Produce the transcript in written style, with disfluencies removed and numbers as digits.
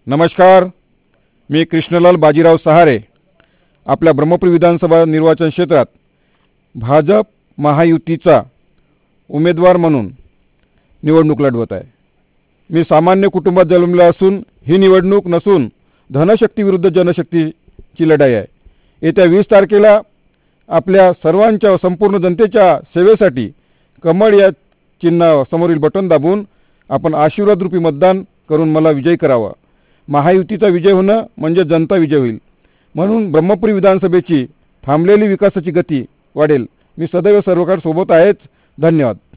नमस्कार, मी कृष्णलाल बाजीराव सहारे आपल्या ब्रह्मपुरी विधानसभा निर्वाचन क्षेत्रात भाजप महायुतीचा उमेदवार म्हणून निवडणूक लढवत आहे। मी सामान्य कुटुंबात जन्मलो असून ही निवडणूक नसून धनशक्ती विरुद्ध जनशक्तीची लढाई आहे। येत्या 20 तारखेला आपल्या सर्वांच्या संपूर्ण जनतेच्या सेवेसाठी कमळ या चिन्ह समोरील बटन दाबून आपण आशीर्वाद रूपी मतदान करून मला विजयी करावा। महायुतीचा विजय होणं म्हणजे जनता विजय होईल, म्हणून ब्रह्मपुरी विधानसभेची थांबलेली विकासाची गती वाढेल। मी सदैव सर्वकाळ सोबत आहेच। धन्यवाद।